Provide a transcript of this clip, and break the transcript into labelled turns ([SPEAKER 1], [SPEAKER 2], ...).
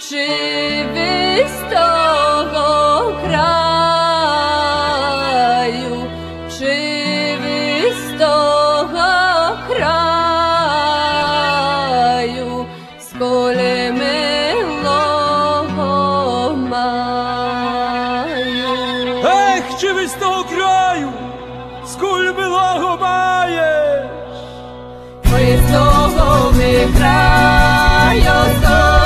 [SPEAKER 1] Чи ви з того краю, чи ви з того краю, сколе милого маю?
[SPEAKER 2] Ех, чи ви з того краю, сколь милого маєш?
[SPEAKER 1] Ми з того ми краю,